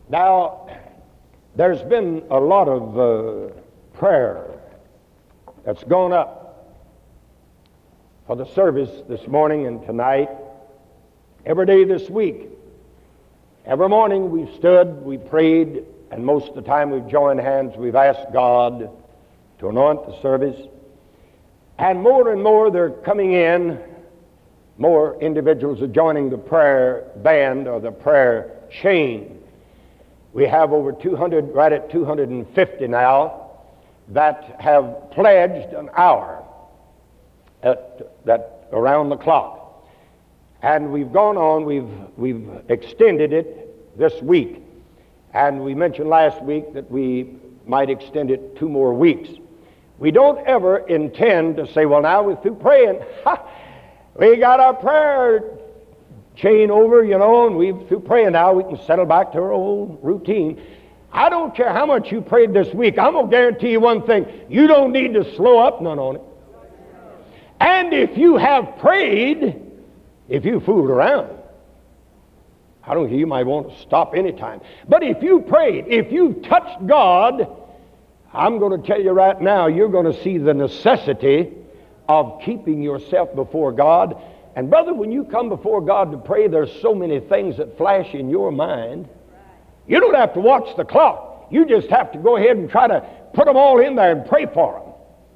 Now, there's been a lot of prayer that's gone up for the service this morning and tonight, every day this week. Every morning we've stood, we prayed, and most of the time we've joined hands, we've asked God to anoint the service. And more they're coming in, more individuals are joining the prayer band or the prayer chain. We have over 200, right at 250 now, that have pledged an hour that around the clock. And we've gone on, we've extended it this week. And we mentioned last week that we might extend it 2 more weeks. We don't ever intend to say, well, now we're through praying. We got our prayer chain over, and we're through praying now. We can settle back to our old routine. I don't care how much you prayed this week. I'm going to guarantee you one thing. You don't need to slow up none on it. And if you have prayed, if you fooled around, I don't care, you might want to stop anytime. But if you prayed, if you touched God, I'm going to tell you right now, you're going to see the necessity of keeping yourself before God. And brother, when you come before God to pray, there's so many things that flash in your mind. You don't have to watch the clock. You just have to go ahead and try to put them all in there and pray for them.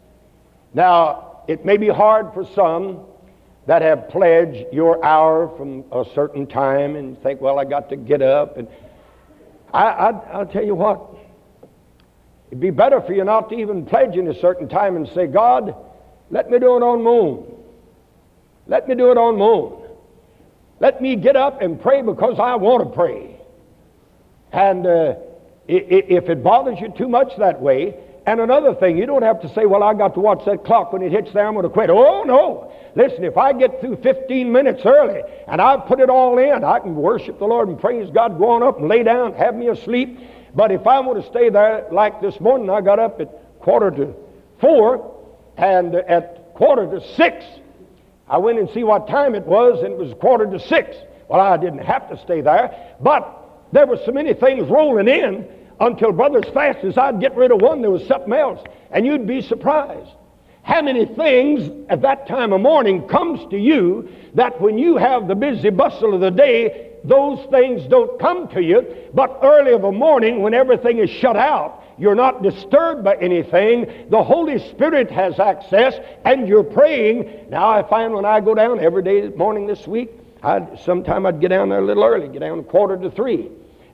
Now, it may be hard for some that have pledged your hour from a certain time and think, well, I got to get up. And I'll tell you what, it'd be better for you not to even pledge in a certain time and say, God, let me do it on my own. Let me do it on my own. Let me get up and pray because I want to pray. And if it bothers you too much that way, and another thing, you don't have to say, well, I got to watch that clock. When it hits there, I'm going to quit. Oh, no. Listen, if I get through 15 minutes early and I put it all in, I can worship the Lord and praise God, go on up and lay down, have me asleep. But if I want to stay there like this morning, I got up at 3:45, and at 5:45, I went and see what time it was, and it was 5:45. Well, I didn't have to stay there, but there were so many things rolling in until, brother, as fast as I'd get rid of one, there was something else, and you'd be surprised how many things at that time of morning comes to you that when you have the busy bustle of the day, those things don't come to you. But early of a morning, when everything is shut out, you're not disturbed by anything. The Holy Spirit has access, and you're praying. Now, I find when I go down every day morning this week, sometime I'd get down there a little early, get down 2:45,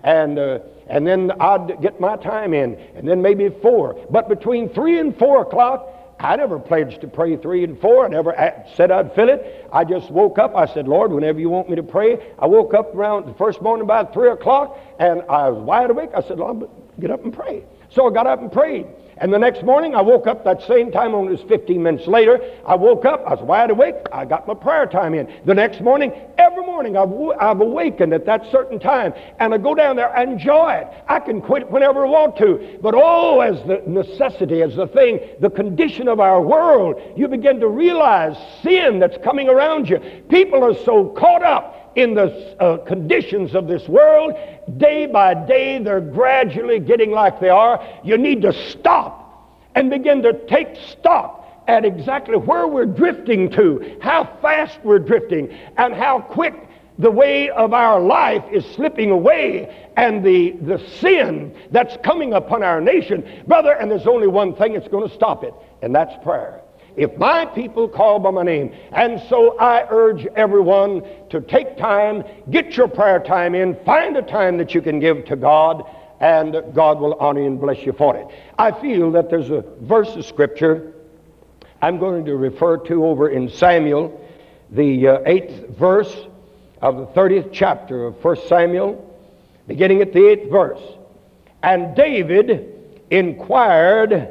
and then I'd get my time in, and then maybe 4. But between 3 and 4 o'clock, I never pledged to pray 3 and 4. I never said I'd fill it. I just woke up. I said, Lord, whenever you want me to pray. I woke up around the first morning about 3 o'clock, and I was wide awake. I said, Lord, get up and pray. So I got up and prayed. And the next morning, I woke up that same time, only it was 15 minutes later. I woke up, I was wide awake, I got my prayer time in. The next morning, every morning, I've awakened at that certain time, and I go down there and enjoy it. I can quit whenever I want to. But as the necessity, as the thing, the condition of our world, you begin to realize sin that's coming around you. People are so caught up in the conditions of this world. Day by day, they're gradually getting like they are. You need to stop and begin to take stock at exactly where we're drifting to, how fast we're drifting, and how quick the way of our life is slipping away, and the sin that's coming upon our nation. Brother, and there's only one thing that's going to stop it, and that's prayer. If my people call by my name. And so I urge everyone to take time, get your prayer time in, find a time that you can give to God, and God will honor you and bless you for it. I feel that there's a verse of Scripture I'm going to refer to over in Samuel, the 8th verse of the 30th chapter of 1 Samuel, beginning at the 8th verse. And David inquired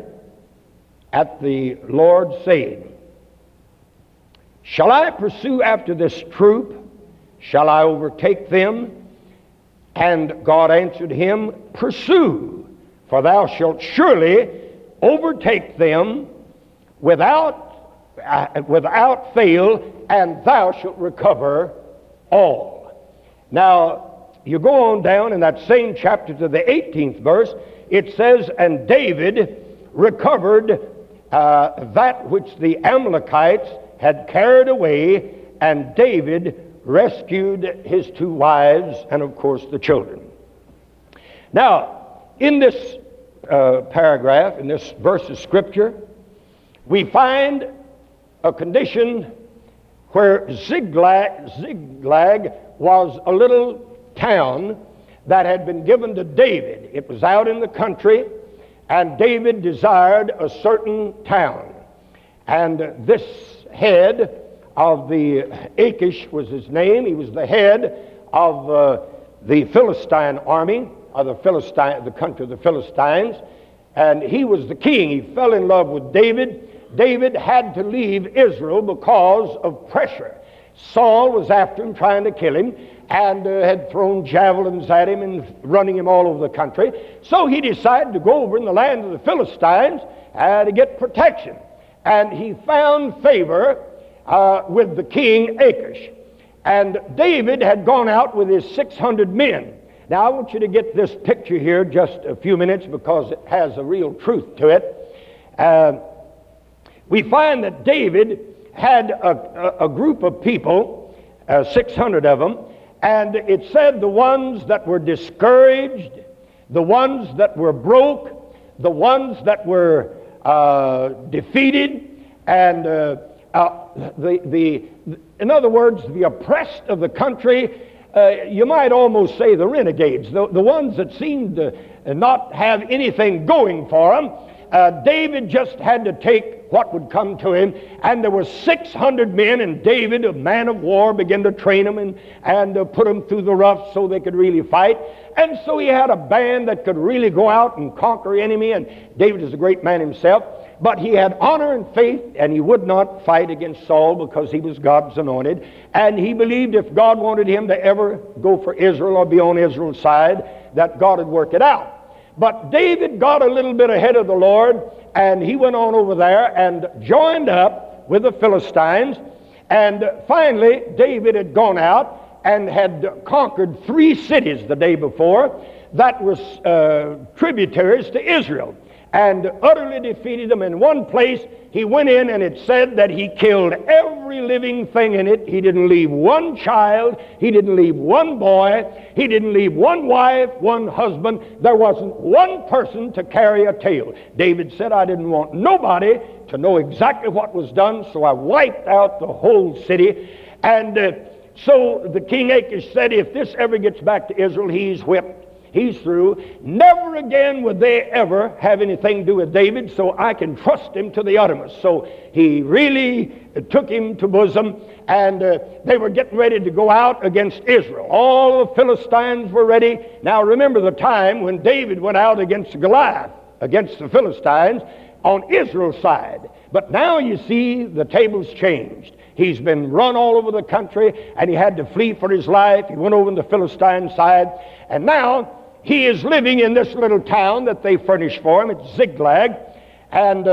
at the Lord, saying, shall I pursue after this troop? Shall I overtake them? And God answered him, pursue, for thou shalt surely overtake them without fail, and thou shalt recover all. Now, you go on down in that same chapter to the 18th verse, it says, and David recovered that which the Amalekites had carried away, and David rescued his 2 wives and, of course, the children. Now, in this paragraph, in this verse of Scripture, we find a condition where Ziklag was a little town that had been given to David. It was out in the country, and David desired a certain town. And this head of the Achish was his name. He was the head of the Philistine army, of the country of the Philistines, and he was the king. He fell in love with David. David had to leave Israel because of pressure. Saul was after him, trying to kill him, and had thrown javelins at him and running him all over the country. So he decided to go over in the land of the Philistines to get protection. And he found favor with the king Achish. And David had gone out with his 600 men. Now I want you to get this picture here just a few minutes, because it has a real truth to it. We find that David had a group of people, 600 of them, and it said the ones that were discouraged, the ones that were broke, the ones that were defeated, and in other words, the oppressed of the country, you might almost say the renegades, the ones that seemed to not have anything going for them. David just had to take what would come to him, and there were 600 men, and David, a man of war, began to train them and put them through the rough so they could really fight. And so he had a band that could really go out and conquer enemy, and David is a great man himself. But he had honor and faith, and he would not fight against Saul because he was God's anointed. And he believed if God wanted him to ever go for Israel or be on Israel's side, that God would work it out. But David got a little bit ahead of the Lord, and he went on over there and joined up with the Philistines. And finally, David had gone out and had conquered 3 cities the day before that were tributaries to Israel, and utterly defeated them. In one place, he went in, and it said that he killed every living thing in it. He didn't leave one child. He didn't leave one boy. He didn't leave one wife, one husband. There wasn't one person to carry a tale. David said, I didn't want nobody to know exactly what was done, so I wiped out the whole city. And so the king Achish said, if this ever gets back to Israel, he's whipped. He's through. Never again would they ever have anything to do with David, so I can trust him to the uttermost. So he really took him to bosom, and they were getting ready to go out against Israel. All the Philistines were ready. Now remember the time when David went out against Goliath, against the Philistines, on Israel's side. But now you see the tables changed. He's been run all over the country, and he had to flee for his life. He went over on the Philistine side, and now he is living in this little town that they furnished for him. It's Ziklag. And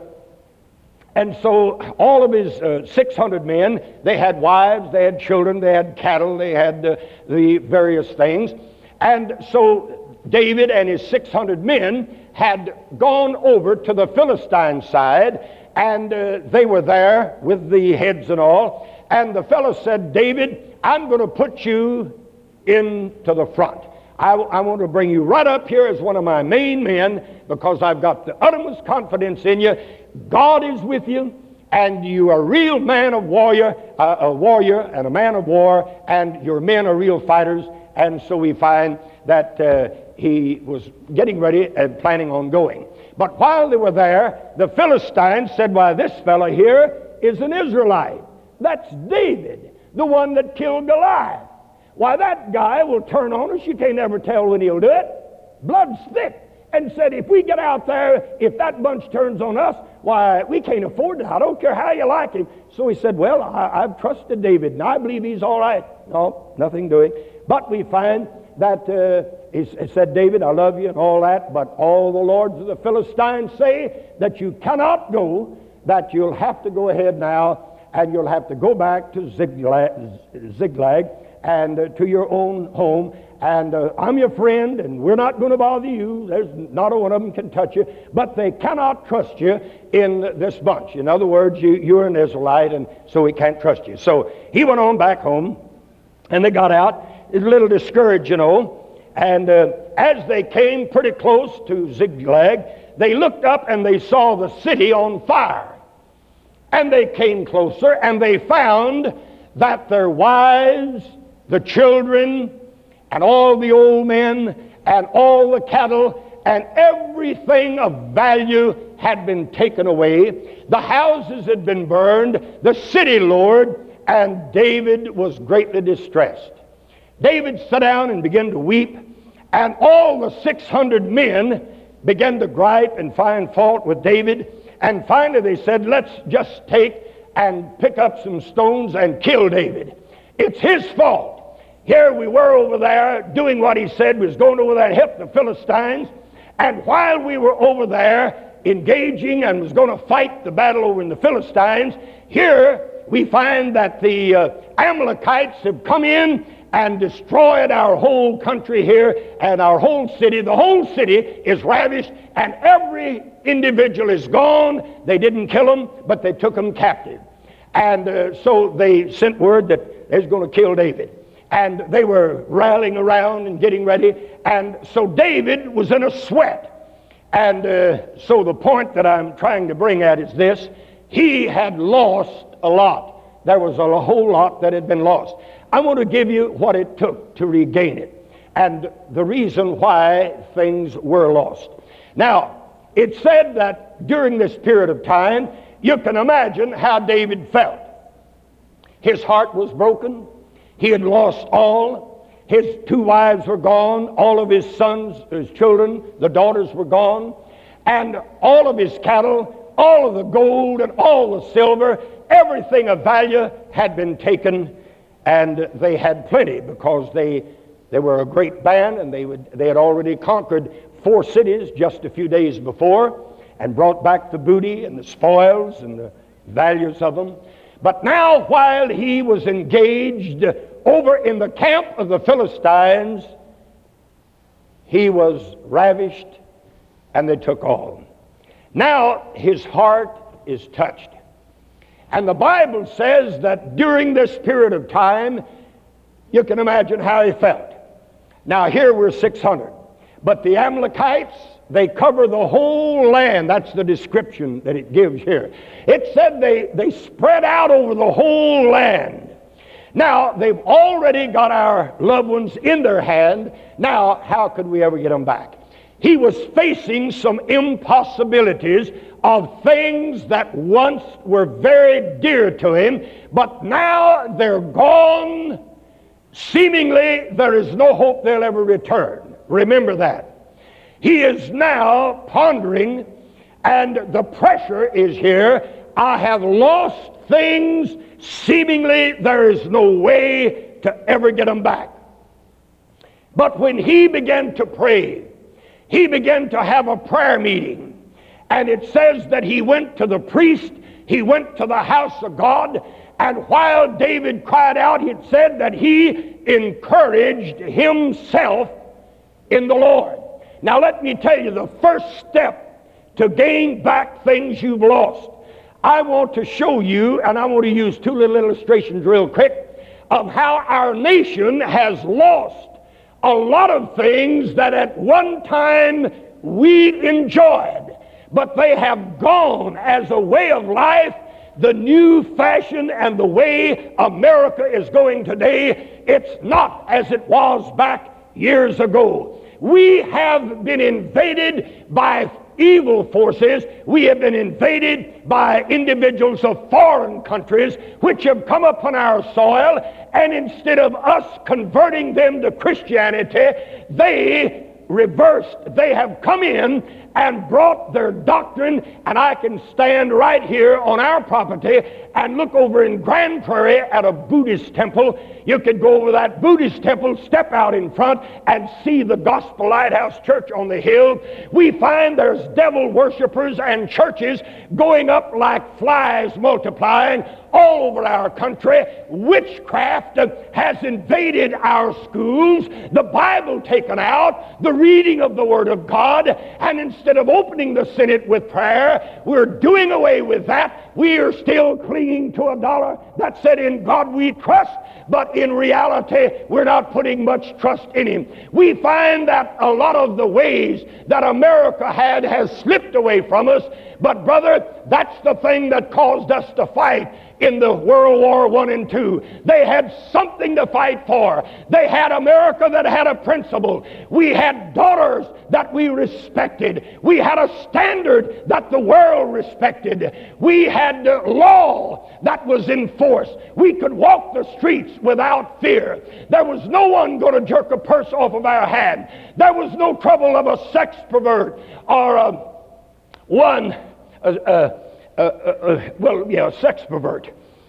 so all of his 600 men, they had wives, they had children, they had cattle, they had the various things. And so David and his 600 men had gone over to the Philistine side, and they were there with the heads and all. And the fellow said, David, I'm going to put you into the front. I want to bring you right up here as one of my main men, because I've got the utmost confidence in you. God is with you, and you are a real man of warrior, a warrior and a man of war, and your men are real fighters. And so we find that he was getting ready and planning on going. But while they were there, the Philistines said, why, this fellow here is an Israelite. That's David, the one that killed Goliath. Why, that guy will turn on us. You can't ever tell when he'll do it. Blood's thick. And said, if we get out there, if that bunch turns on us, why, we can't afford it. I don't care how you like him. So he said, well, I've trusted David, and I believe he's all right. No, nothing doing. But we find that he said, David, I love you and all that, but all the lords of the Philistines say that you cannot go, that you'll have to go ahead now, and you'll have to go back to Ziklag, and to your own home. And I'm your friend, and we're not going to bother you. There's not a one of them can touch you. But they cannot trust you in this bunch. In other words, you're an Israelite, and so we can't trust you. So he went on back home, and they got out. It was a little discouraged, you know. And as they came pretty close to Ziklag, they looked up and they saw the city on fire. And they came closer, and they found that their wives, the children, and all the old men, and all the cattle, and everything of value had been taken away. The houses had been burned, the city, Lord, and David was greatly distressed. David sat down and began to weep, and all the 600 men began to gripe and find fault with David. And finally they said, let's just take and pick up some stones and kill David. It's his fault. Here we were over there doing what he said, was going over there and help the Philistines. And while we were over there engaging and was going to fight the battle over in the Philistines, here we find that the Amalekites have come in and destroyed our whole country here and our whole city. The whole city is ravished, and every individual is gone. They didn't kill them, but they took them captive. And so they sent word that they was going to kill David. And they were rallying around and getting ready. And so David was in a sweat. And so the point that I'm trying to bring at is this. He had lost a lot. There was a whole lot that had been lost. I want to give you what it took to regain it, and the reason why things were lost. Now, it said that during this period of time, you can imagine how David felt. His heart was broken. He had lost all. His 2 wives were gone. All of his sons, his children, the daughters were gone. And all of his cattle, all of the gold and all the silver, everything of value had been taken. And they had plenty because they were a great band, and they had already conquered 4 cities just a few days before and brought back the booty and the spoils and the values of them. But now, while he was engaged over in the camp of the Philistines, he was ravished, and they took all. Now his heart is touched. And the Bible says that during this period of time, you can imagine how he felt. Now here we're 600. But the Amalekites, they cover the whole land. That's the description that it gives here. It said they spread out over the whole land. Now, they've already got our loved ones in their hand. Now, how could we ever get them back? He was facing some impossibilities of things that once were very dear to him, but now they're gone. Seemingly, there is no hope they'll ever return. Remember that. He is now pondering, and the pressure is here. I have lost things. Seemingly, there is no way to ever get them back. But when he began to pray, he began to have a prayer meeting. And it says that he went to the priest, he went to the house of God, and while David cried out, it said that he encouraged himself in the Lord. Now let me tell you, the first step to gain back things you've lost, I want to show you, and I want to use 2 little illustrations real quick, of how our nation has lost a lot of things that at one time we enjoyed, but they have gone as a way of life, the new fashion and the way America is going today. It's not as it was back years ago. We have been invaded by evil forces. We have been invaded by individuals of foreign countries which have come upon our soil, and instead of us converting them to Christianity, they reversed. They have come in and brought their doctrine, and I can stand right here on our property and look over in Grand Prairie at a Buddhist temple. You could go over that Buddhist temple, step out in front, and see the Gospel Lighthouse Church on the hill. We find there's devil worshipers and churches going up like flies multiplying all over our country. Witchcraft has invaded our schools, the Bible taken out, the reading of the Word of God, and instead of opening the Senate with prayer, we're doing away with that. We are still clinging to a dollar that said, "In God we trust," but in reality, we're not putting much trust in Him. We find that a lot of the ways that America had has slipped away from us, but brother, that's the thing that caused us to fight in the World War I and II. They had something to fight for. They had America that had a principle. We had daughters that we respected. We had a standard that the world respected. We had law that was enforced. We could walk the streets without fear. There was no one going to jerk a purse off of our hand. There was no trouble of a sex pervert or a sex pervert,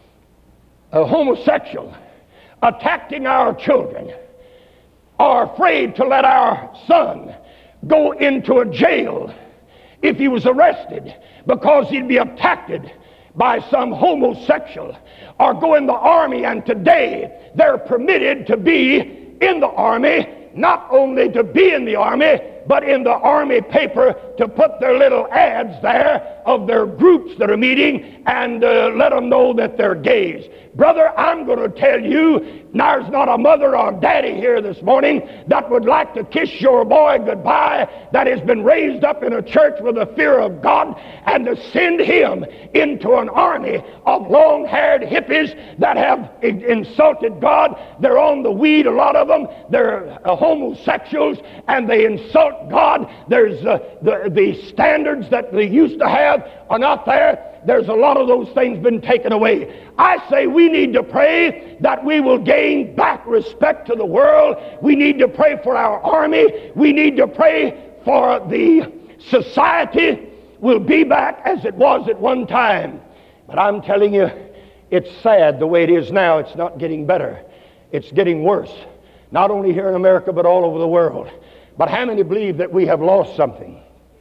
a homosexual, attacking our children, are afraid to let our son go into a jail if he was arrested because he'd be attacked by some homosexual, or go in the army. And today they're permitted to be in the army, not only to be in the army, but in the army paper to put their little ads there of their groups that are meeting and let them know that they're gays. Brother, I'm going to tell you, there's not a mother or daddy here this morning that would like to kiss your boy goodbye that has been raised up in a church with the fear of God, and to send him into an army of long-haired hippies that have insulted God. They're on the weed, a lot of them. They're homosexuals, and they insult God. There's the standards that they used to have are not there. There's a lot of those things been taken away. I say we need to pray that we will gain back respect to the world. We need to pray for our army. We need to pray for the society will be back as it was at one time. But I'm telling you, it's sad the way it is now. It's not getting better. It's getting worse. Not only here in America, but all over the world. But how many believe that we have lost something?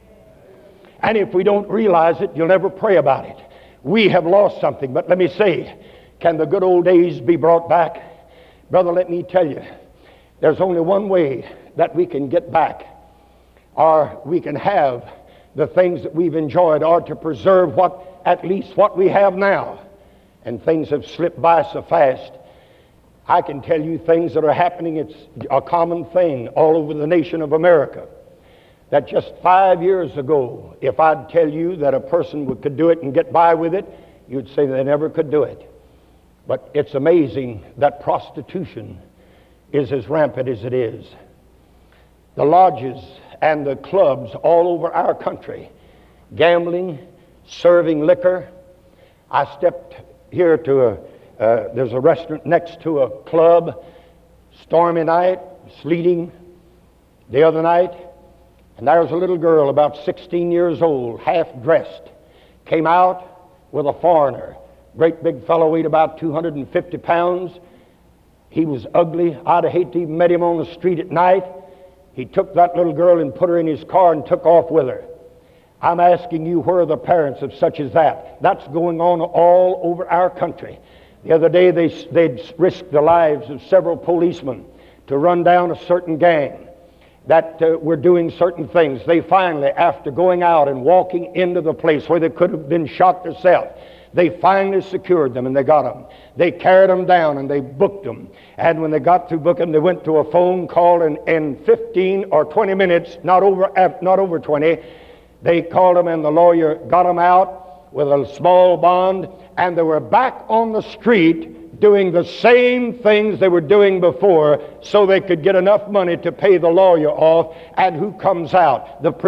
And if we don't realize it, you'll never pray about it. We have lost something. But let me say, can the good old days be brought back? Brother, let me tell you, there's only one way that we can get back, or we can have the things that we've enjoyed, or to preserve at least what we have now. And things have slipped by so fast. I can tell you things that are happening. It's a common thing all over the nation of America. That just 5 years ago, if I'd tell you that a person could do it and get by with it, you'd say they never could do it. But it's amazing that prostitution is as rampant as it is. The lodges and the clubs all over our country, gambling, serving liquor. I stepped here to there's a restaurant next to a club, stormy night, sleeting the other night, and there was a little girl about 16 years old, half dressed, came out with a foreigner, great big fellow, weighed about 250 pounds. He was ugly. I'd have hated to even met him on the street at night. He took that little girl and put her in his car and took off with her. I'm asking you, where are the parents of such as that? That's going on all over our country. The other day they'd risked the lives of several policemen to run down a certain gang that were doing certain things. They finally, after going out and walking into the place where they could have been shot themselves, they finally secured them and they got them. They carried them down and they booked them. And when they got through booking, they went to a phone call, and in 15 or 20 minutes, not over 20, they called them, and the lawyer got them out with a small bond, and they were back on the street doing the same things they were doing before, so they could get enough money to pay the lawyer off. And who comes out? The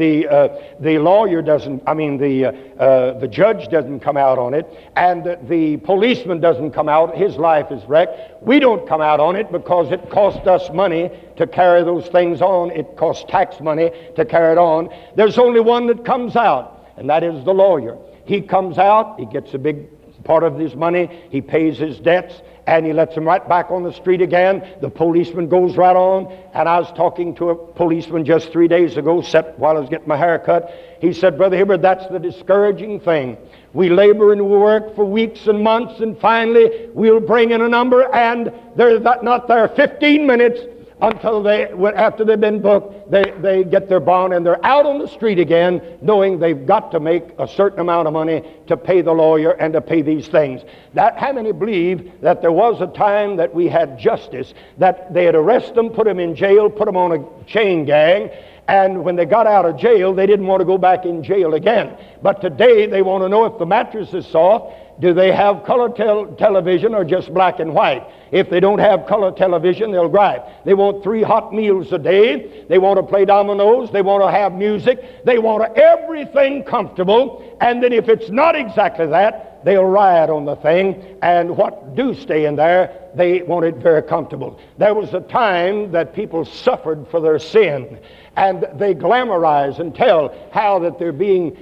lawyer doesn't. I mean, the judge doesn't come out on it, and the policeman doesn't come out. His life is wrecked. We don't come out on it because it cost us money to carry those things on. It costs tax money to carry it on. There's only one that comes out, and that is the lawyer. He comes out. He gets a big part of his money. He pays his debts, and he lets them right back on the street again. The policeman goes right on. And I was talking to a policeman just 3 days ago, except while I was getting my hair cut. He said, Brother Hibbert, that's the discouraging thing. We labor and we work for weeks and months, and finally we'll bring in a number, and they're not there 15 minutes until after they've been booked, they get their bond, and they're out on the street again, knowing they've got to make a certain amount of money to pay the lawyer and to pay these things. How many believe that there was a time that we had justice, that they'd arrest them, put them in jail, put them on a chain gang, and when they got out of jail, they didn't want to go back in jail again. But today, they want to know if the mattress is soft. Do they have color television or just black and white? If they don't have color television, they'll gripe. They want 3 hot meals a day. They want to play dominoes. They want to have music. They want everything comfortable. And then if it's not exactly that, they'll riot on the thing. And what do stay in there, they want it very comfortable. There was a time that people suffered for their sin, and they glamorize and tell how that they're being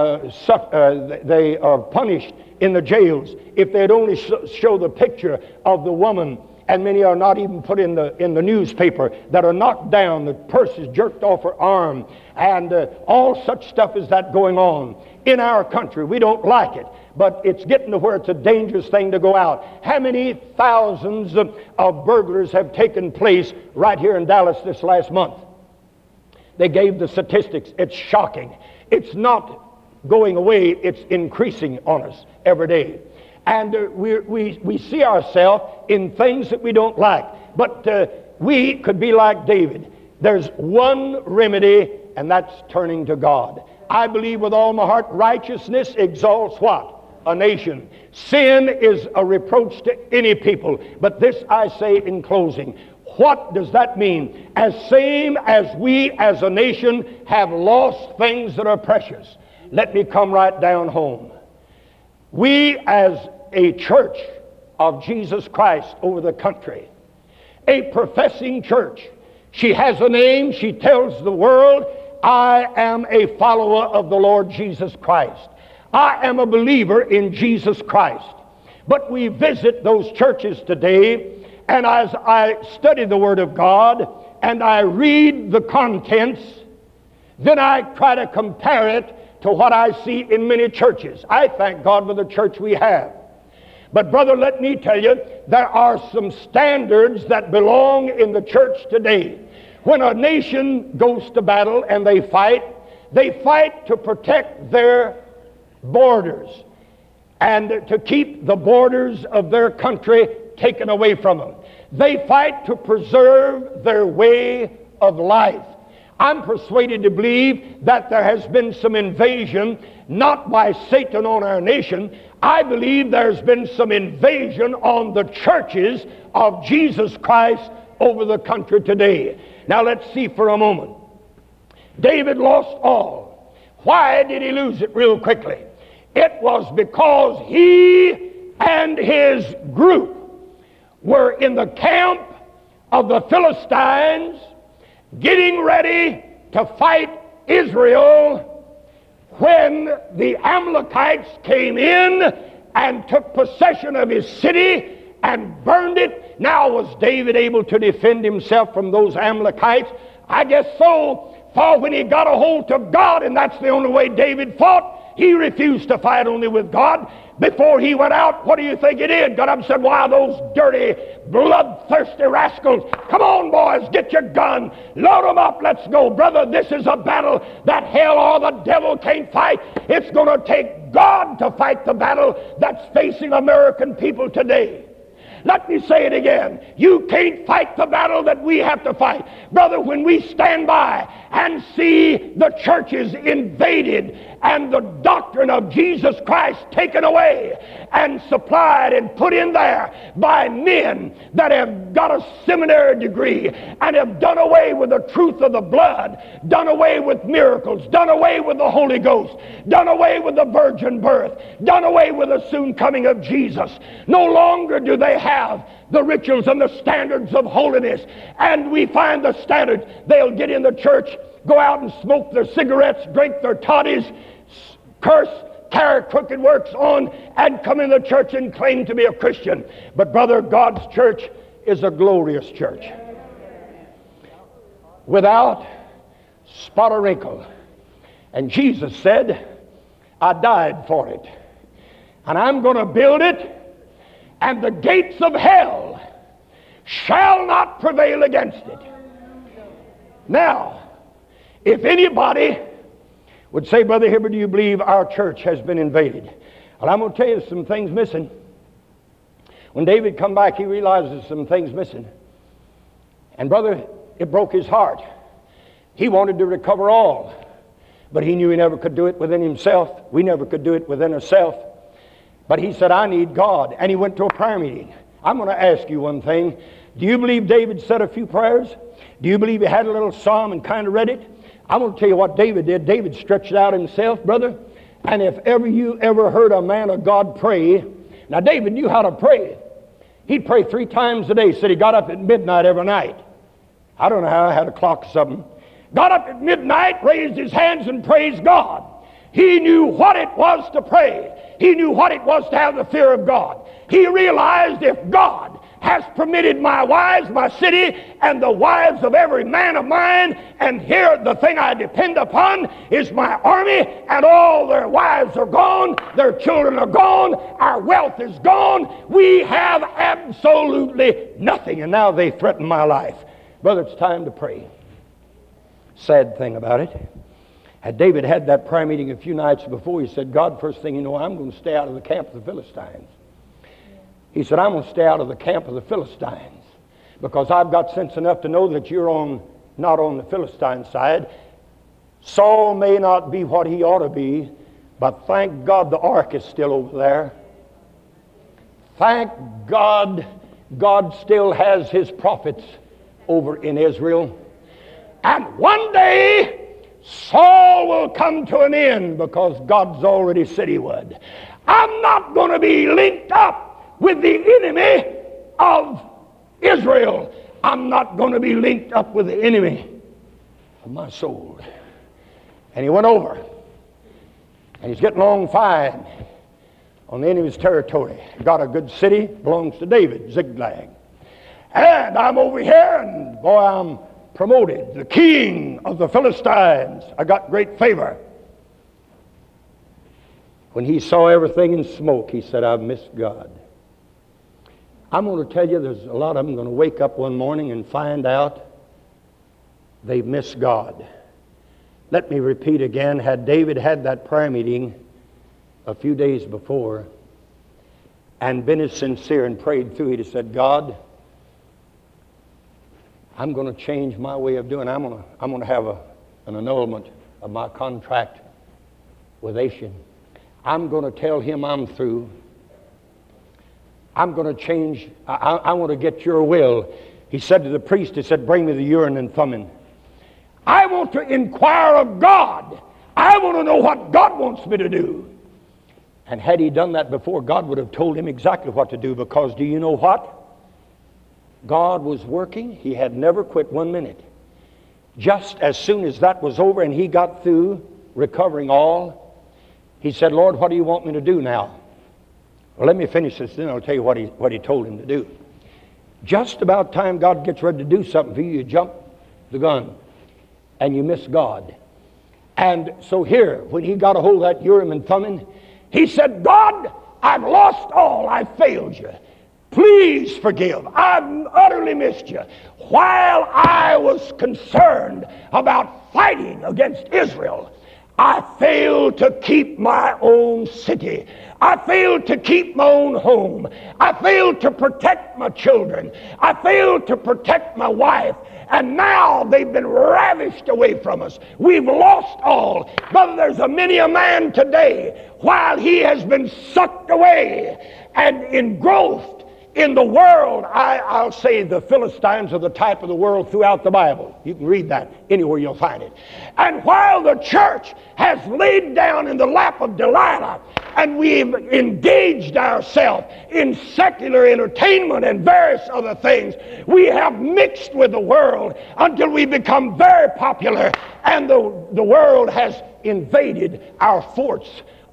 they are punished in the jails. If they'd only show the picture of the woman, and many are not even put in the newspaper, that are knocked down, the purse is jerked off her arm, and all such stuff is that going on in our country. We don't like it, but it's getting to where it's a dangerous thing to go out. How many thousands of burglars have taken place right here in Dallas this last month? They gave the statistics. It's shocking. It's not going away. It's increasing on us every day. And we see ourselves in things that we don't like. But we could be like David. There's one remedy, and that's turning to God. I believe with all my heart, righteousness exalts what? A nation. Sin is a reproach to any people. But this I say in closing. What does that mean? As same as we as a nation have lost things that are precious. Let me come right down home. We as a church of Jesus Christ over the country, a professing church, she has a name, she tells the world, I am a follower of the Lord Jesus Christ. I am a believer in Jesus Christ. But we visit those churches today, and as I study the Word of God and I read the contents, then I try to compare it to what I see in many churches. I thank God for the church we have. But brother, let me tell you, there are some standards that belong in the church today. When a nation goes to battle and they fight to protect their borders and to keep the borders of their country taken away from them. They fight to preserve their way of life. I'm persuaded to believe that there has been some invasion, not by Satan on our nation. I believe there's been some invasion on the churches of Jesus Christ over the country today. Now let's see for a moment. David lost all. Why did he lose it real quickly? It was because he and his group were in the camp of the Philistines getting ready to fight Israel when the Amalekites came in and took possession of his city and burned it. Now, was David able to defend himself from those Amalekites? I guess so. For when he got a hold of God, and that's the only way David fought, he refused to fight only with God. Before he went out, what do you think he did? Got up and said, "Wow, those dirty, bloodthirsty rascals. Come on, boys, get your gun. Load them up. Let's go." Brother, this is a battle that hell or the devil can't fight. It's going to take God to fight the battle that's facing American people today. Let me say it again. You can't fight the battle that we have to fight. Brother, when we stand by and see the churches invaded and the doctrine of Jesus Christ taken away and supplied and put in there by men that have got a seminary degree and have done away with the truth of the blood, done away with miracles, done away with the Holy Ghost, done away with the virgin birth, done away with the soon coming of Jesus. No longer do they have the rituals and the standards of holiness. And we find the standards. They'll get in the church, go out and smoke their cigarettes, drink their toddies, curse, carry crooked works on and come in the church and claim to be a Christian. But brother, God's church is a glorious church, without spot or wrinkle. And Jesus said, I died for it, and I'm going to build it, and the gates of hell shall not prevail against it. Now, if anybody would say, Brother Hibbert, do you believe our church has been invaded? Well, I'm going to tell you some things missing. When David come back, he realizes some things missing. And brother, it broke his heart. He wanted to recover all, but he knew he never could do it within himself. We never could do it within ourselves. But he said, I need God. And he went to a prayer meeting. I'm going to ask you one thing. Do you believe David said a few prayers? Do you believe he had a little psalm and kind of read it? I'm going to tell you what David did. David stretched out himself, brother. And if ever you ever heard a man of God pray, now David knew how to pray. He'd pray 3 times a day. Said he got up at midnight every night. I don't know how, I had a clock or something. Got up at midnight, raised his hands and praised God. He knew what it was to pray. He knew what it was to have the fear of God. He realized, if God has permitted my wives, my city, and the wives of every man of mine, and here the thing I depend upon is my army, and all their wives are gone, their children are gone, our wealth is gone, we have absolutely nothing, and now they threaten my life. Brother, it's time to pray. Sad thing about it, had David had that prayer meeting a few nights before, he said, God, first thing you know, I'm going to stay out of the camp of the Philistines. He said, I'm going to stay out of the camp of the Philistines because I've got sense enough to know that you're not on the Philistine side. Saul may not be what he ought to be, but thank God the ark is still over there. Thank God, God still has his prophets over in Israel. And one day, Saul will come to an end because God's already said he would. I'm not going to be linked up with the enemy of Israel. I'm not going to be linked up with the enemy of my soul. And he went over, and he's getting along fine on the enemy's territory. Got a good city, belongs to David, Ziklag. And I'm over here, and boy, I'm promoted, the king of the Philistines. I got great favor. When he saw everything in smoke, he said, I've missed God. I'm going to tell you, there's a lot of them going to wake up one morning and find out they've missed God. Let me repeat again, had David had that prayer meeting a few days before and been as sincere and prayed through it, he said, God, I'm going to change my way of doing it. I'm going to have an annulment of my contract with Asian. I'm going to tell him I'm through. I'm going to change. I want to get your will. He said to the priest, he said, bring me the Urim and Thummim. I want to inquire of God. I want to know what God wants me to do. And had he done that before, God would have told him exactly what to do, because do you know what? God was working. He had never quit 1 minute. Just as soon as that was over and he got through recovering all, he said, Lord, what do you want me to do now? Well, let me finish this, then I'll tell you what he told him to do. Just about time God gets ready to do something for you, you jump the gun and you miss God. And so here, when he got a hold of that Urim and Thummim, he said, God, I've lost all. I've failed you. Please forgive. I've utterly missed you. While I was concerned about fighting against Israel, I failed to keep my own city. I failed to keep my own home. I failed to protect my children. I failed to protect my wife. And now they've been ravished away from us. We've lost all. But there's many a man today, while he has been sucked away and engrossed in the world, I'll say the Philistines are the type of the world throughout the Bible. You can read that anywhere you'll find it. And while the church has laid down in the lap of Delilah, and we've engaged ourselves in secular entertainment and various other things, we have mixed with the world until we become very popular, and the world has invaded our forts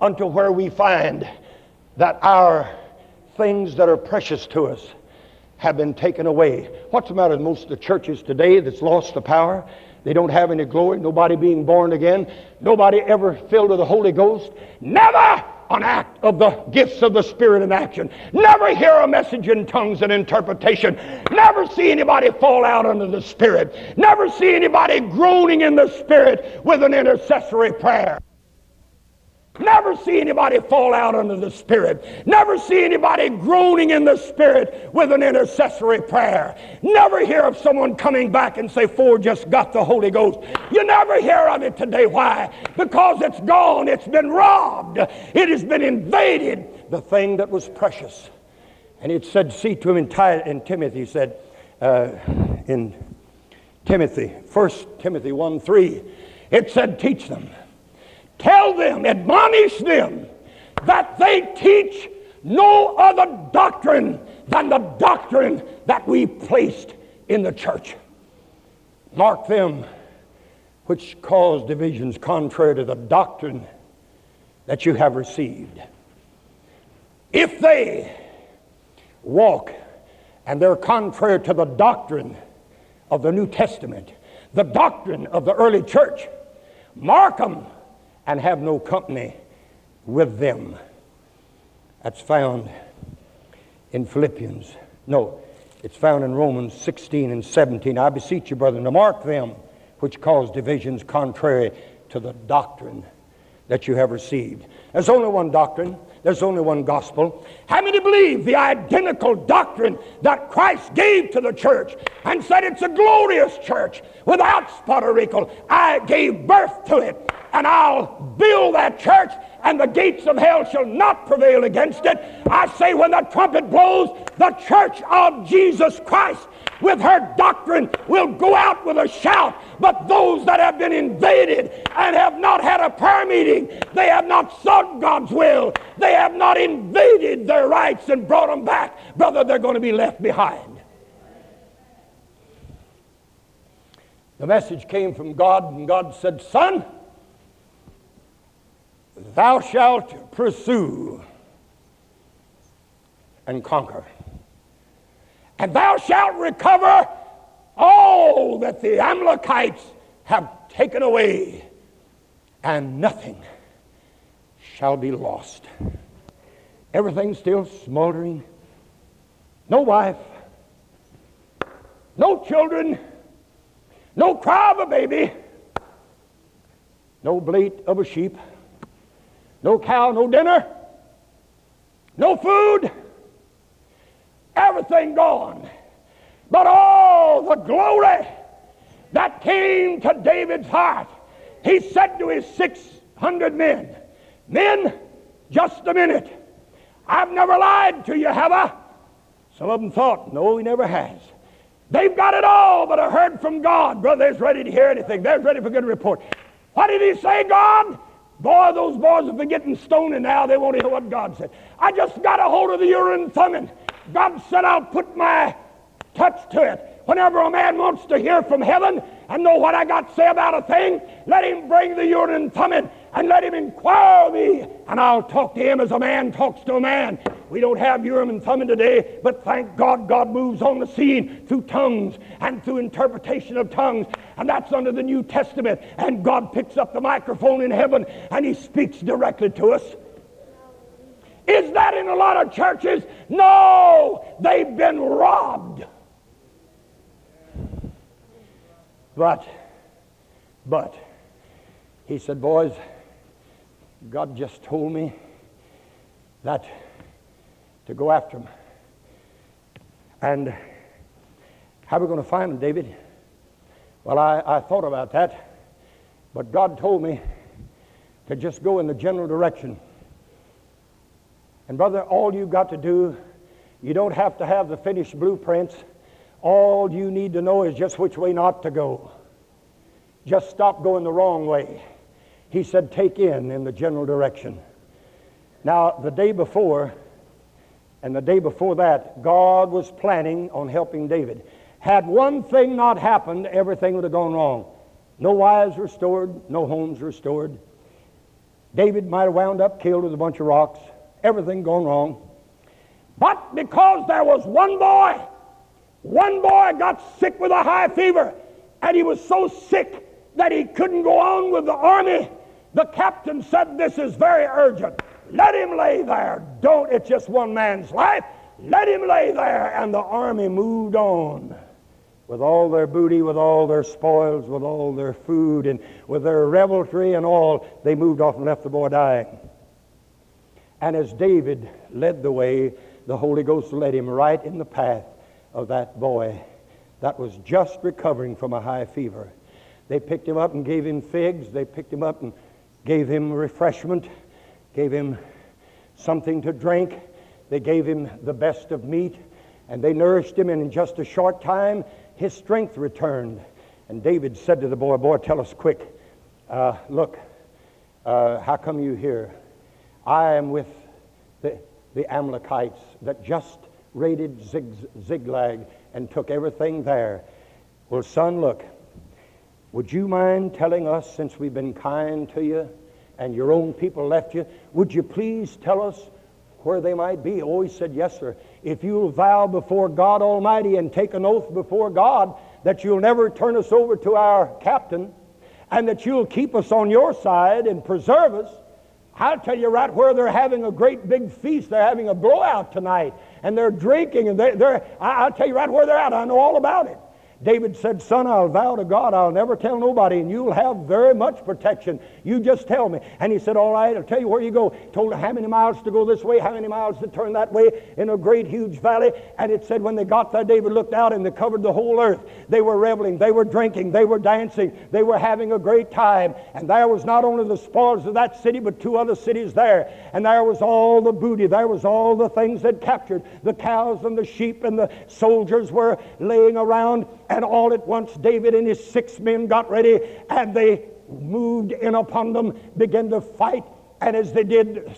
unto where we find that our things that are precious to us have been taken away. What's the matter with most of the churches today that's lost the power? They don't have any glory, nobody being born again, nobody ever filled with the Holy Ghost, never an act of the gifts of the Spirit in action, never hear a message in tongues and interpretation, never see anybody fall out under the Spirit, never see anybody groaning in the Spirit with an intercessory prayer. Never see anybody fall out under the Spirit. Never see anybody groaning in the Spirit with an intercessory prayer. Never hear of someone coming back and say, Ford just got the Holy Ghost. You never hear of it today. Why? Because it's gone. It's been robbed. It has been invaded. The thing that was precious. And it said, see to him in Timothy, he said, in Timothy, 1 Timothy 1:3, it said, teach them. Tell them, admonish them, that they teach no other doctrine than the doctrine that we placed in the church. Mark them which cause divisions contrary to the doctrine that you have received. If they walk and they're contrary to the doctrine of the New Testament, the doctrine of the early church, mark them and have no company with them. That's found in Philippians. No, it's found in Romans 16 and 17. I beseech you, brethren, to mark them which cause divisions contrary to the doctrine that you have received. There's only one doctrine. There's only one gospel. How many believe the identical doctrine that Christ gave to the church and said it's a glorious church without spot or wrinkle? I gave birth to it, and I'll build that church, and the gates of hell shall not prevail against it. I say when the trumpet blows, the church of Jesus Christ with her doctrine will go out with a shout. But those that have been invaded and have not had a prayer meeting, they have not sought God's will, they have not invaded their rights and brought them back, brother, they're going to be left behind. The message came from God, and God said, son, thou shalt pursue and conquer. And thou shalt recover all that the Amalekites have taken away, and nothing shall be lost. Everything's still smoldering. No wife, no children, no cry of a baby, no bleat of a sheep, no cow, no dinner, no food, everything gone. But all the glory that came to David's heart, he said to his 600 men, men, just a minute. I've never lied to you, have I? Some of them thought, no, he never has. They've got it all, but I heard from God. Brother, they're ready to hear anything. They're ready for a good report. What did he say, God? Boy, those boys have been getting stoned now. They won't hear what God said. I just got a hold of the Urim and Thummim. God said, I'll put my touch to it. Whenever a man wants to hear from heaven and know what I got to say about a thing, let him bring the Urim and Thummim and let him inquire of me, and I'll talk to him as a man talks to a man. We don't have Urim and Thummim today, but thank God, God moves on the scene through tongues and through interpretation of tongues, and that's under the New Testament. And God picks up the microphone in heaven and he speaks directly to us. Is that in a lot of churches? No, they've been robbed. But, he said, boys, God just told me that to go after them. And how are we going to find them, David? Well, I thought about that, but God told me to just go in the general direction. And brother, all you've got to do, you don't have to have the finished blueprints. All you need to know is just which way not to go. Just stop going the wrong way. He said, take in the general direction. Now, the day before, and the day before that, God was planning on helping David. Had one thing not happened, everything would have gone wrong. No wives restored, no homes restored. David might have wound up killed with a bunch of rocks. Everything gone wrong. But because there was one boy got sick with a high fever, and he was so sick that he couldn't go on with the army. The captain said, "This is very urgent. Let him lay there. It's just one man's life. Let him lay there." And the army moved on with all their booty, with all their spoils, with all their food, and with their revelry and all. They moved off and left the boy dying. And as David led the way, the Holy Ghost led him right in the path of that boy that was just recovering from a high fever. They picked him up and gave him figs. They picked him up and gave him refreshment, gave him something to drink. They gave him the best of meat, and they nourished him, and in just a short time his strength returned. And David said to the boy, "Boy, tell us quick. Look, how come you here? I am with the Amalekites that just raided Ziklag and took everything there." "Well, son, look, would you mind telling us, since we've been kind to you and your own people left you, would you please tell us where they might be?" Oh, he said, "Yes, sir. If you'll vow before God Almighty and take an oath before God that you'll never turn us over to our captain, and that you'll keep us on your side and preserve us, I'll tell you right where they're having a great big feast. They're having a blowout tonight, and they're drinking, and I'll tell you right where they're at. I know all about it." David said, "Son, I'll vow to God I'll never tell nobody, and you'll have very much protection. You just tell me." And he said, "All right, I'll tell you where you go." Told her how many miles to go this way, how many miles to turn that way in a great huge valley. And it said when they got there, David looked out and they covered the whole earth. They were reveling, they were drinking, they were dancing, they were having a great time. And there was not only the spoils of that city, but 2 other cities there. And there was all the booty, there was all the things they'd captured. The cows and the sheep and the soldiers were laying around. And all at once David and his 6 men got ready, and they moved in upon them, began to fight. And as they did,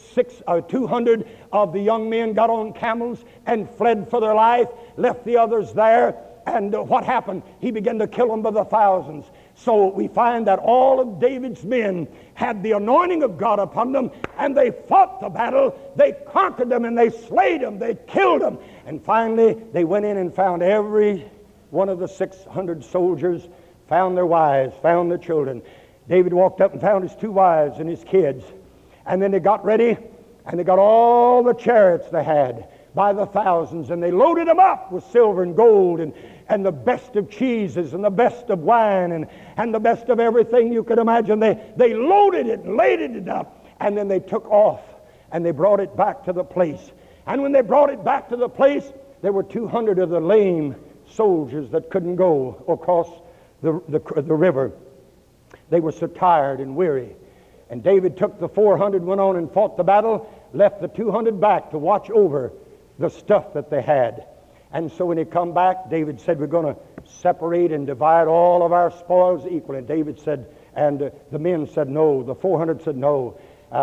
200 of the young men got on camels and fled for their life, left the others there. And what happened? He began to kill them by the thousands. So we find that all of David's men had the anointing of God upon them, and they fought the battle. They conquered them, and they slayed them. They killed them. And finally, they went in and found every one of the 600 soldiers, found their wives, found their children. David walked up and found his 2 wives and his kids. And then they got ready, and they got all the chariots they had by the thousands, and they loaded them up with silver and gold and the best of cheeses and the best of wine and the best of everything you could imagine. They loaded it and laid it up, and then they took off, and they brought it back to the place. And when they brought it back to the place, there were 200 of the lame soldiers that couldn't go across the river. They were so tired and weary. And David took the 400, went on and fought the battle, left the 200 back to watch over the stuff that they had. And so when he come back, David said, "We're going to separate and divide all of our spoils equally." And David said, and the men said no. The 400 said no.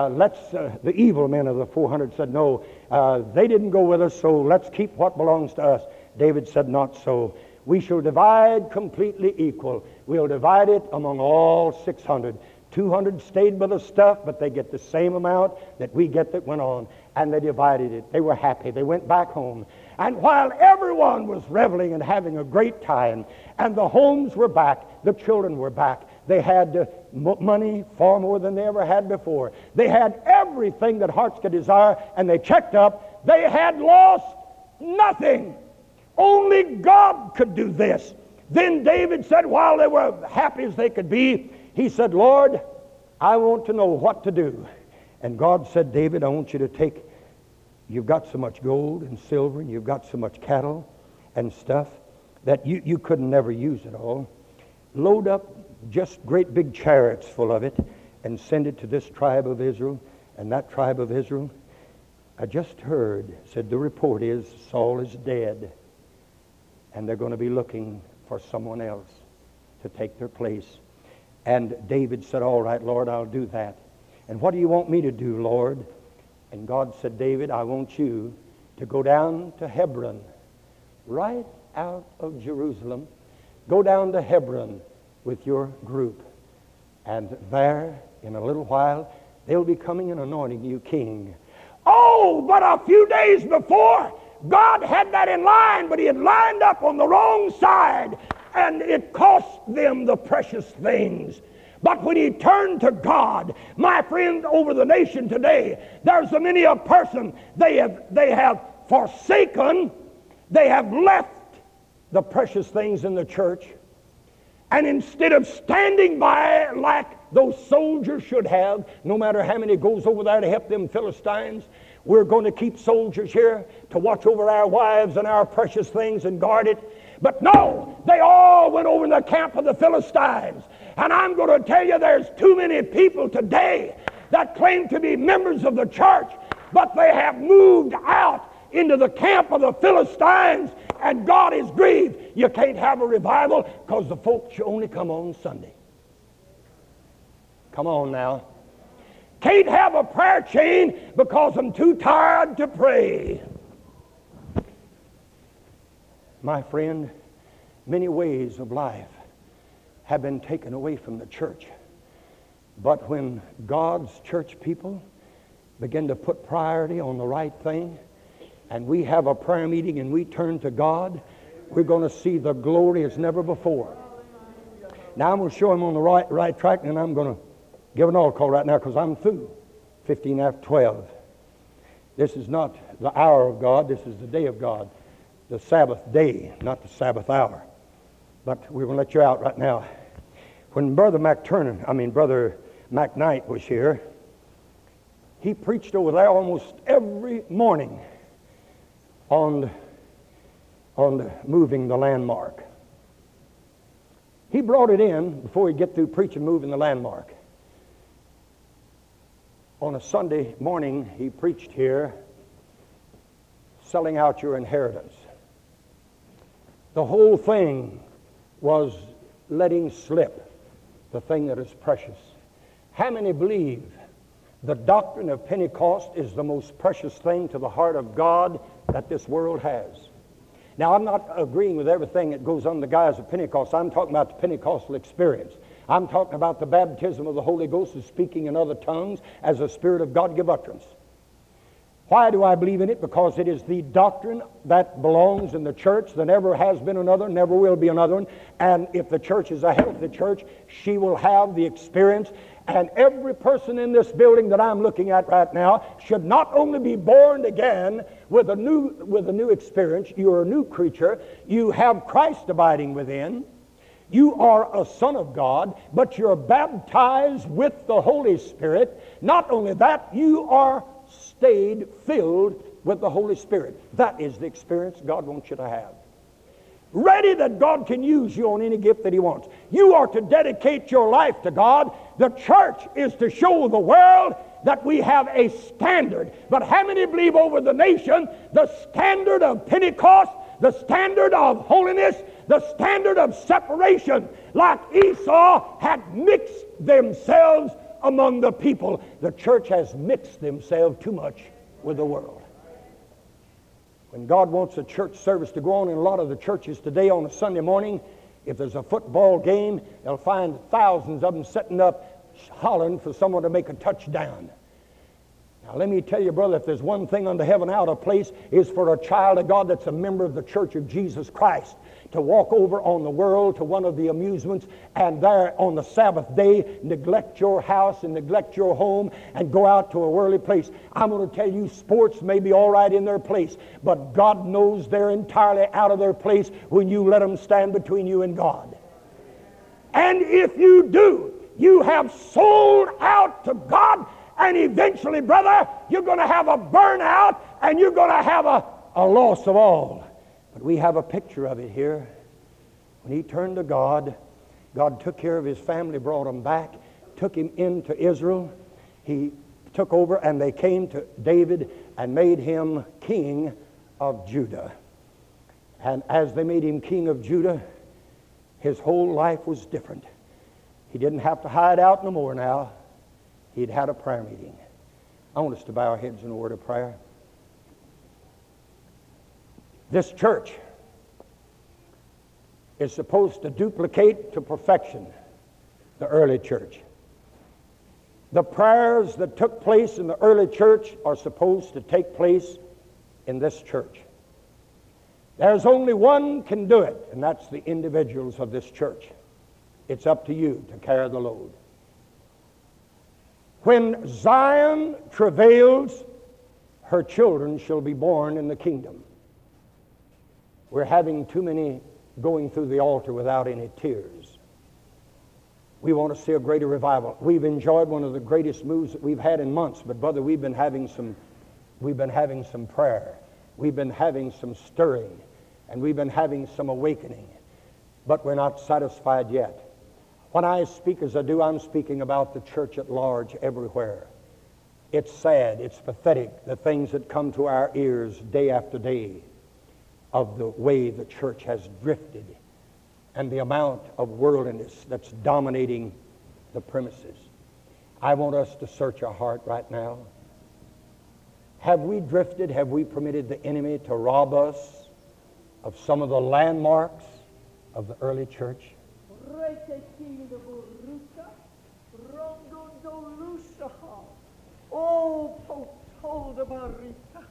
The evil men of the 400 said no. They didn't go with us, so let's keep what belongs to us. David said, "Not so. We shall divide completely equal. We'll divide it among all 600. 200 stayed by the stuff, but they get the same amount that we get that went on." And they divided it. They were happy. They went back home. And while everyone was reveling and having a great time, and the homes were back, the children were back, they had money far more than they ever had before. They had everything that hearts could desire, and they checked up. They had lost nothing. Only God could do this. Then David said, while they were happy as they could be, he said, "Lord, I want to know what to do." And God said, "David, I want you to take, you've got so much gold and silver, and you've got so much cattle and stuff that you couldn't never use it all. Load up just great big chariots full of it and send it to this tribe of Israel and that tribe of Israel. I just heard," said, "the report is Saul is dead, and they're going to be looking for someone else to take their place." And David said, "All right, Lord, I'll do that." "And what do you want me to do, Lord?" And God said, "David, I want you to go down to Hebron, right out of Jerusalem. Go down to Hebron with your group. And there, in a little while, they'll be coming and anointing you king. Oh, but a few days before, God had that in line, but he had lined up on the wrong side, and it cost them the precious things. But when he turned to God, my friend, over the nation today, there's a many a person, they have forsaken, they have left the precious things in the church, and instead of standing by like those soldiers should have, no matter how many goes over there to help them Philistines, we're going to keep soldiers here to watch over our wives and our precious things and guard it. But no, they all went over in the camp of the Philistines. And I'm going to tell you, there's too many people today that claim to be members of the church, but they have moved out into the camp of the Philistines, and God is grieved. You can't have a revival because the folks only come on Sunday. Come on now. Can't have a prayer chain because I'm too tired to pray. My friend, many ways of life have been taken away from the church. But when God's church people begin to put priority on the right thing, and we have a prayer meeting and we turn to God, we're going to see the glory as never before. Now I'm going to show him on the right track, and I'm going to give an altar call right now because I'm through 15 after 12. This is not the hour of God. This is the day of God. The Sabbath day, not the Sabbath hour. But we're going to let you out right now. When Brother McKnight was here, he preached over there almost every morning on moving the landmark. He brought it in before he'd get through preaching moving the landmark. On a Sunday morning, he preached here, selling out your inheritance. The whole thing was letting slip the thing that is precious. How many believe the doctrine of Pentecost is the most precious thing to the heart of God that this world has? Now, I'm not agreeing with everything that goes on the guise of Pentecost. I'm talking about the Pentecostal experience. I'm talking about the baptism of the Holy Ghost and speaking in other tongues as the Spirit of God give utterance. Why do I believe in it? Because it is the doctrine that belongs in the church. There never has been another, never will be another one. And if the church is a healthy church, she will have the experience. And every person in this building that I'm looking at right now should not only be born again with a new experience. You're a new creature. You have Christ abiding within. You are a son of God, but you're baptized with the Holy Spirit. Not only that, you are stayed filled with the Holy Spirit. That is the experience God wants you to have. Ready that God can use you on any gift that he wants. You are to dedicate your life to God. The church is to show the world that we have a standard. But how many believe over the nation the standard of Pentecost, the standard of holiness, the standard of separation, like Esau had mixed themselves among the people? The church has mixed themselves too much with the world. When God wants a church service to go on in a lot of the churches today on a Sunday morning, if there's a football game, they'll find thousands of them sitting up hollering for someone to make a touchdown. Now let me tell you, brother, if there's one thing under heaven out of place, is for a child of God that's a member of the Church of Jesus Christ to walk over on the world to one of the amusements and there on the Sabbath day neglect your house and neglect your home and go out to a worldly place. I'm going to tell you, sports may be all right in their place, but God knows they're entirely out of their place when you let them stand between you and God. And if you do, you have sold out to God, and eventually, brother, you're going to have a burnout and you're going to have a loss of all. But we have a picture of it here. When he turned to God, God took care of his family, brought him back, took him into Israel. He took over and they came to David and made him king of Judah. And as they made him king of Judah, his whole life was different. He didn't have to hide out no more now. He'd had a prayer meeting. I want us to bow our heads in a word of prayer. This church is supposed to duplicate to perfection the early church. The prayers that took place in the early church are supposed to take place in this church. There's only one can do it, and that's the individuals of this church. It's up to you to carry the load. When Zion travails, her children shall be born in the kingdom. We're having too many going through the altar without any tears. We want to see a greater revival. We've enjoyed one of the greatest moves that we've had in months, but brother, we've been having some prayer. We've been having some stirring, and we've been having some awakening, but we're not satisfied yet. When I speak as I do, I'm speaking about the church at large everywhere. It's sad, it's pathetic, the things that come to our ears day after day of the way the church has drifted and the amount of worldliness that's dominating the premises. I want us to search our heart right now. Have we drifted? Have we permitted the enemy to rob us of some of the landmarks of the early church? Oh, potolda barita,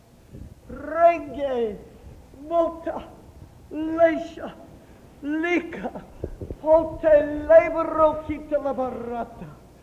renge, mota, leisha, lika, hote laboro kita la barata,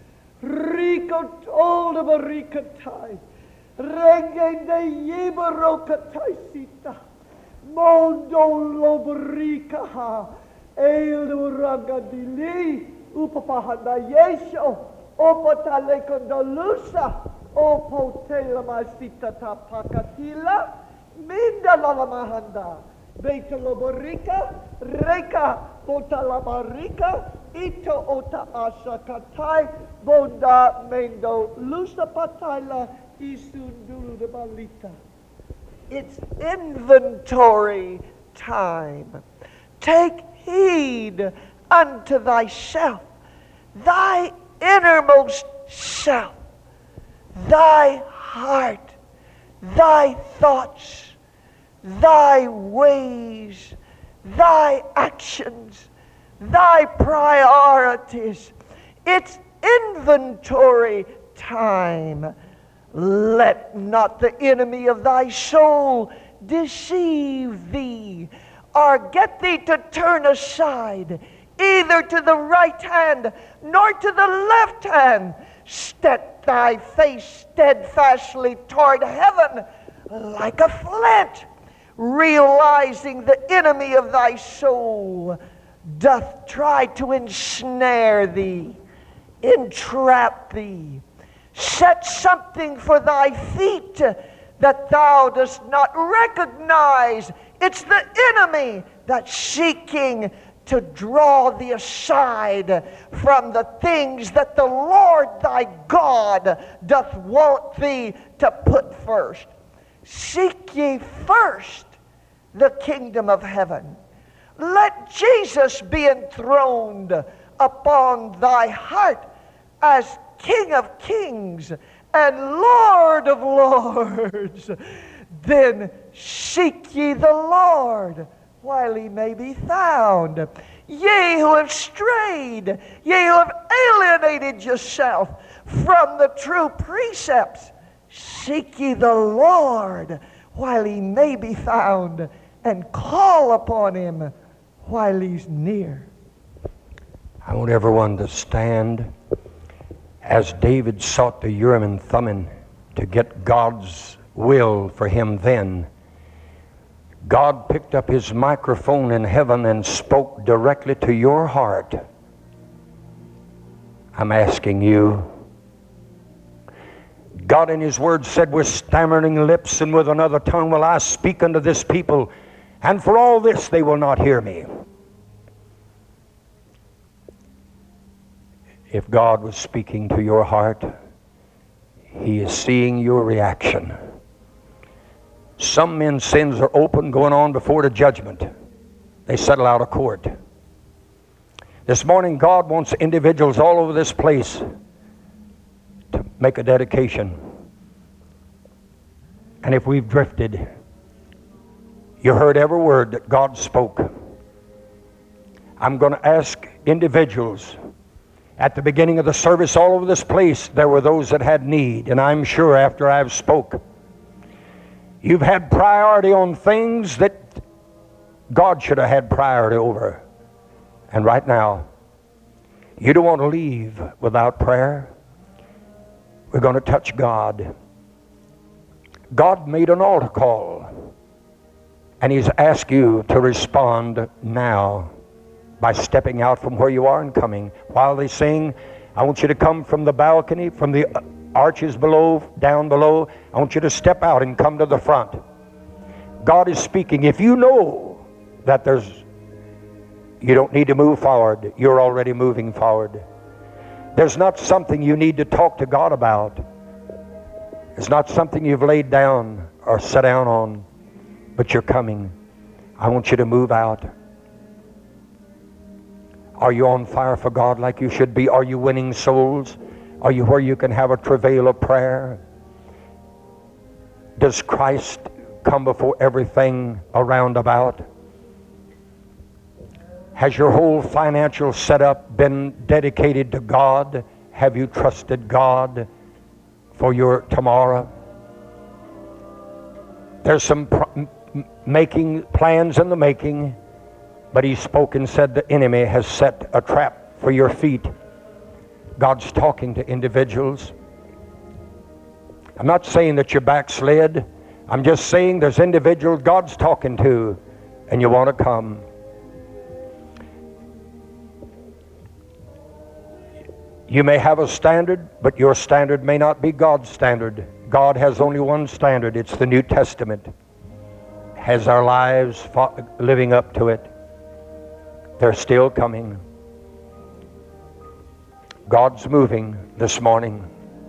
rico tolda barika tai, renge de yibaroka taisita, mondo lobarika ha, el raga dili, upapahanda yesho, opatale kondalusa. O potela masita tapakatila, minda lalamahanda, beta loborika, reka, bota labarika, ito ota asakatai, bonda mendo, lusa patala, isundulu de balita. It's inventory time. Take heed unto thyself, thy innermost self. Thy heart, thy thoughts, thy ways, thy actions, thy priorities. It's inventory time. Let not the enemy of thy soul deceive thee, or get thee to turn aside, either to the right hand nor to the left hand. Set thy face steadfastly toward heaven like a flint, realizing the enemy of thy soul doth try to ensnare thee, entrap thee. Set something for thy feet that thou dost not recognize. It's the enemy that's seeking to draw thee aside from the things that the Lord thy God doth want thee to put first. Seek ye first the kingdom of heaven. Let Jesus be enthroned upon thy heart as King of kings and Lord of lords. Then seek ye the Lord while he may be found. Ye who have strayed, ye who have alienated yourself from the true precepts, seek ye the Lord while he may be found, and call upon him while he's near. I want everyone to stand as David sought the Urim and Thummim to get God's will for him then. God picked up his microphone in heaven and spoke directly to your heart. I'm asking you. God in his word said, with stammering lips and with another tongue will I speak unto this people, and for all this they will not hear me. If God was speaking to your heart, he is seeing your reaction. Some men's sins are open, going on before the judgment. They settle out of court. This morning, God wants individuals all over this place to make a dedication. And if we've drifted, you heard every word that God spoke. I'm going to ask individuals, At the beginning of the service, all over this place, there were those that had need. And I'm sure after I've spoke, you've had priority on things that God should have had priority over. And right now, you don't want to leave without prayer. We're going to touch God. God made an altar call, and He's asked you to respond now by stepping out from where you are and coming. While they sing, I want you to come from the balcony, from the arches below, down below. I want you to step out and come to the front. God is speaking. If you know that you don't need to move forward, you're already moving forward. There's not something you need to talk to God about. It's not something you've laid down or sat down on, but you're coming. I want you to move out. Are you on fire for God like you should be? Are you winning souls? Are you where you can have a travail of prayer? Does Christ come before everything around about? Has your whole financial setup been dedicated to God? Have you trusted God for your tomorrow? There's some plans in the making, but He spoke and said the enemy has set a trap for your feet. God's talking to individuals. I'm not saying that you're backslid. I'm just saying there's individuals God's talking to, and you want to come. You may have a standard, but your standard may not be God's standard. God has only one standard. It's the New Testament. Has our lives living up to it? They're still coming. God's moving this morning.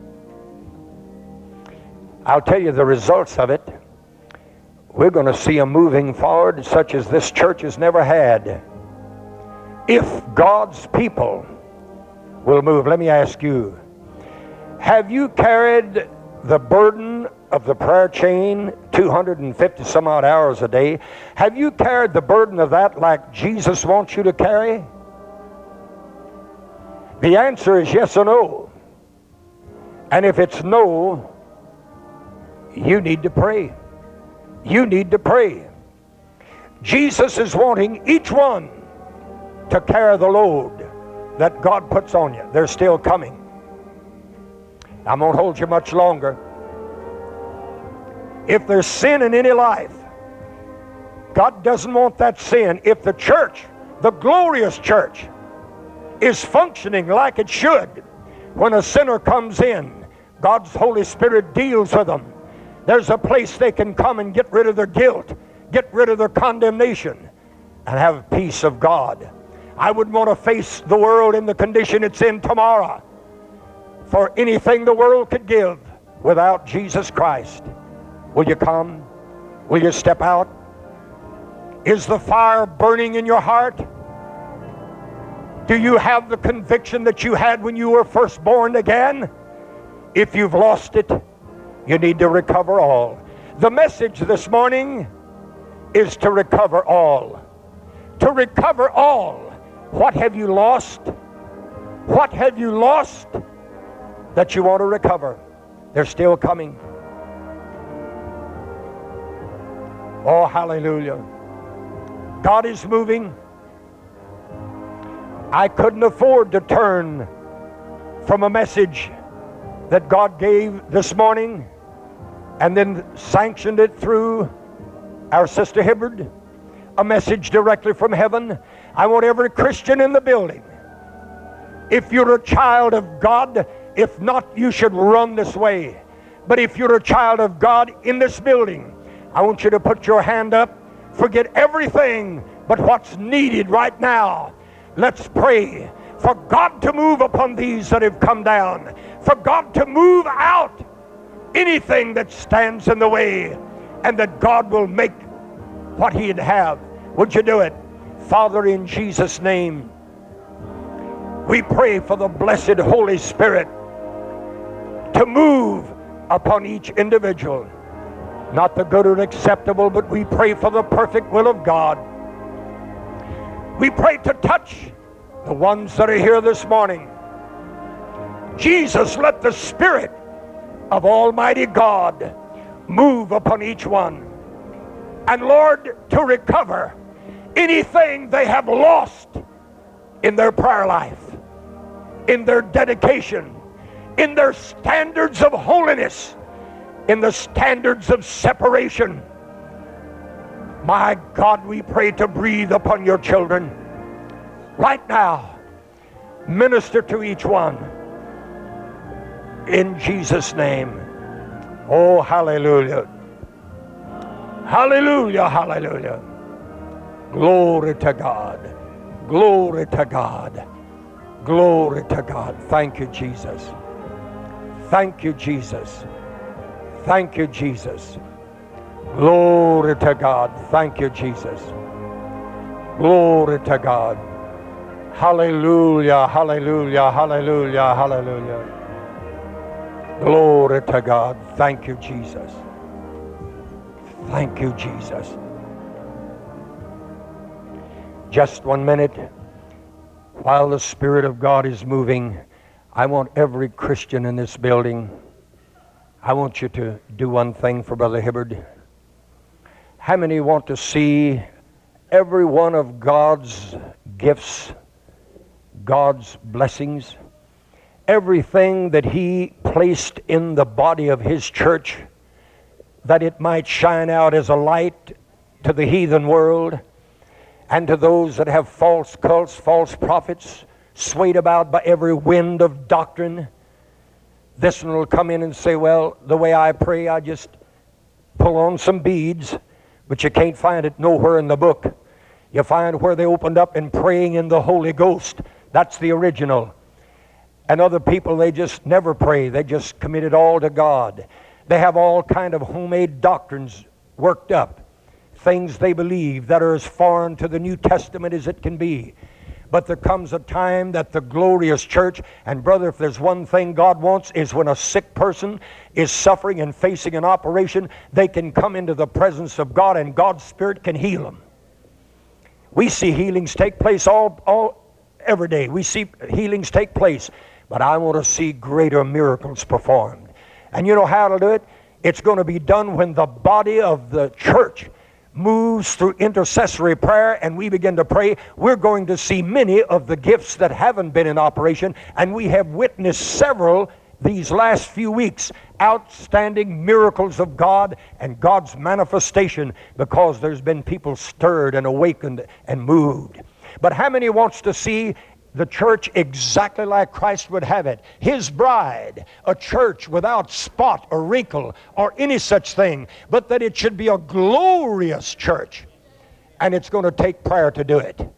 I'll tell you the results of it. We're going to see a moving forward such as this church has never had. If God's people will move. Let me ask you, have you carried the burden of the prayer chain 250 some odd hours a day? Have you carried the burden of that like Jesus wants you to carry? The answer is yes or no. And if it's no, you need to pray. You need to pray. Jesus is wanting each one to carry the load that God puts on you. They're still coming. I won't hold you much longer. If there's sin in any life, God doesn't want that sin. If the church, the glorious church, is functioning like it should, when a sinner comes in, God's Holy Spirit deals with them. There's a place they can come and get rid of their guilt, get rid of their condemnation, and have peace of God. I wouldn't want to face the world in the condition it's in tomorrow for anything the world could give without Jesus Christ. Will you come? Will you step out? Is the fire burning in your heart? Do you have the conviction that you had when you were first born again? If you've lost it, you need to recover all. The message this morning is to recover all. To recover all. What have you lost? What have you lost that you want to recover? They're still coming. Oh, hallelujah. God is moving. I couldn't afford to turn from a message that God gave this morning and then sanctioned it through our Sister Hibbard, a message directly from heaven. I want every Christian in the building, if you're a child of God, if not, you should run this way. But if you're a child of God in this building, I want you to put your hand up. Forget everything but what's needed right now. Let's pray for God to move upon these that have come down, for God to move out anything that stands in the way, and that God will make what He'd have. Would you do it? Father, in Jesus' name, we pray for the blessed Holy Spirit to move upon each individual. Not the good or acceptable, but we pray for the perfect will of God. We pray to touch the ones that are here this morning Jesus, let the Spirit of Almighty God move upon each one. And Lord, to recover anything they have lost in their prayer life, in their dedication, in their standards of holiness, in the standards of separation. My God, we pray to breathe upon your children right now. Minister to each one in Jesus' name. Oh, hallelujah. Hallelujah, hallelujah. Glory to God. Glory to God. Glory to God. Thank you, Jesus. Thank you, Jesus. Thank you, Jesus. Glory to God. Thank you, Jesus. Glory to God. Hallelujah, hallelujah, hallelujah, hallelujah. Glory to God. Thank you, Jesus. Thank you, Jesus. Just 1 minute. While the Spirit of God is moving, I want every Christian in this building, I want you to do one thing for Brother Hibbard. How many want to see every one of God's gifts, God's blessings, everything that He placed in the body of His church, that it might shine out as a light to the heathen world and to those that have false cults, false prophets, swayed about by every wind of doctrine? This one will come in and say, well, the way I pray, I just pull on some beads, but you can't find it nowhere in the book. You find where they opened up in praying in the Holy Ghost. That's the original. And other people, they just never pray. They just commit it all to God. They have all kind of homemade doctrines worked up, things they believe that are as foreign to the New Testament as it can be. But there comes a time that the glorious church, and brother, if there's one thing God wants, is when a sick person is suffering and facing an operation, they can come into the presence of God and God's Spirit can heal them. We see healings take place every day. We see healings take place. But I want to see greater miracles performed. And you know how to do it? It's going to be done when the body of the church moves through intercessory prayer and we begin to pray. We're going to see many of the gifts that haven't been in operation, and we have witnessed several these last few weeks, outstanding miracles of God and God's manifestation, because there's been people stirred and awakened and moved. But how many wants to see the church exactly like Christ would have it? His bride, a church without spot or wrinkle or any such thing, but that it should be a glorious church. And it's going to take prayer to do it.